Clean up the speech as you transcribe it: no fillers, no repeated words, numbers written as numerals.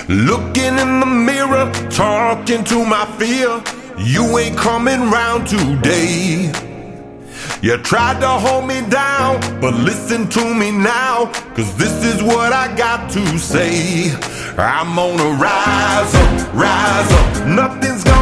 Looking in the mirror, talking to my fear. You ain't coming round today. You tried to hold me down, but listen to me now, 'cause this is what I got to say. I'm gonna rise up, nothing's gonna